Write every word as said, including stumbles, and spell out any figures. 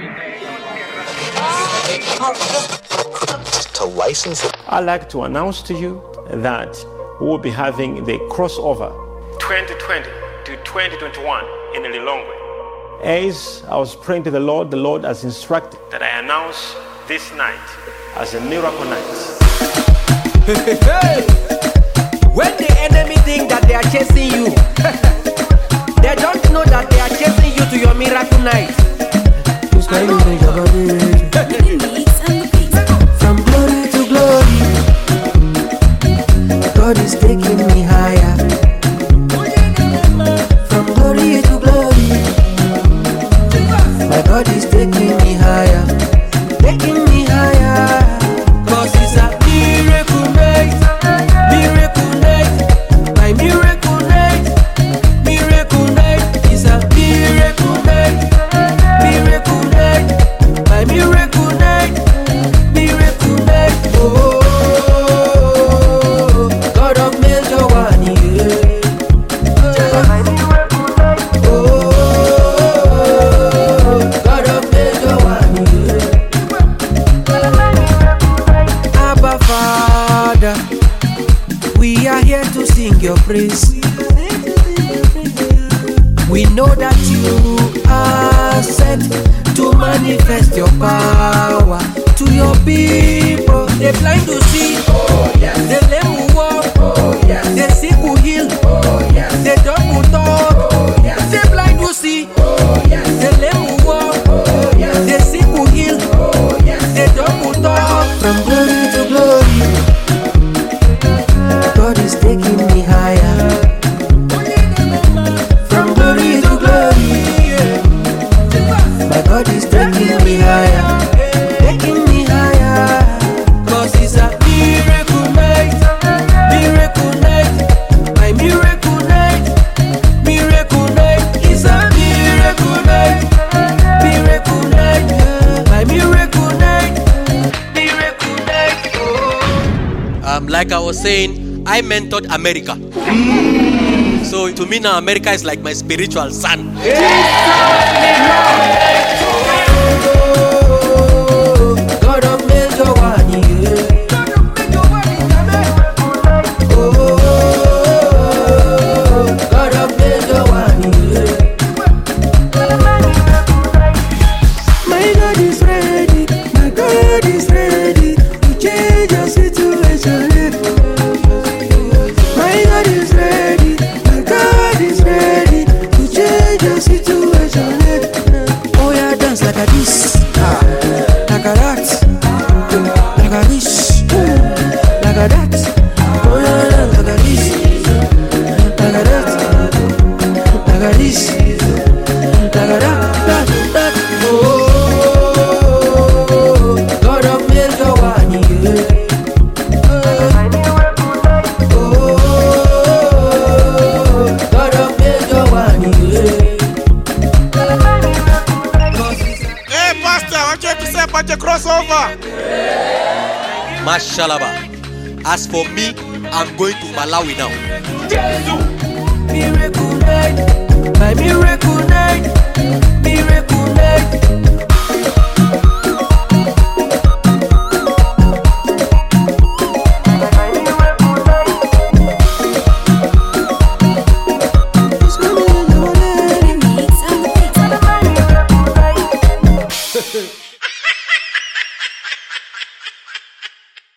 To license it. I'd like to announce to you that we'll be having the crossover twenty twenty to twenty twenty-one in Lilongwe. As I was praying to the Lord, the Lord has instructed that I announce this night as a miracle night. When the enemy think that they are chasing you, they don't know that they are chasing you to your miracle night. From glory to glory, God is taking me higher. From glory to glory, my God is taking me higher, taking me higher. Cause it's a miracle night, miracle night, my miracle night, miracle night. It's a miracle night, miracle night, my miracle night, miracle night. Oh, God of major one, yeah. Oh, God of major one, yeah. Abba Father, we are here to sing your praise. We know that you are sent to manifest your power to your people. The blind to see, oh, yes. The lame will walk, oh, yes. The sick will heal, oh, yes. The dumb will talk, oh, yes. The blind will see, oh, yes. The lame will walk, oh, yes. The sick will heal, oh, yes. The dumb will talk. From glory to glory, God is taking me higher. From glory to glory, my God is taking me higher, taking me higher. Cause it's a miracle night, miracle night, my miracle night, miracle night. It's a miracle night, miracle night, my miracle night, miracle night. Oh. Um, like I was saying, I mentored America. So to me now, America is like my spiritual son. God of major one, yeah. Oh, God of major one, yeah. My God is ready, my God is ready to change your situation. My God is ready, my God is ready to change your situation. Oh yeah, dance like a this, ah, like a that, like a this, like a that. Oh yeah, dance like a this, like a that, like a this, like a that, that, that. Oh, God of major one, yeah. Oh, God of major one, yeah. Hey, Pastor, I want you to say about the crossover. Mashallah. As for me, I'm going to Malawi now. Miracle night, my miracle night, miracle night. It's coming in your name.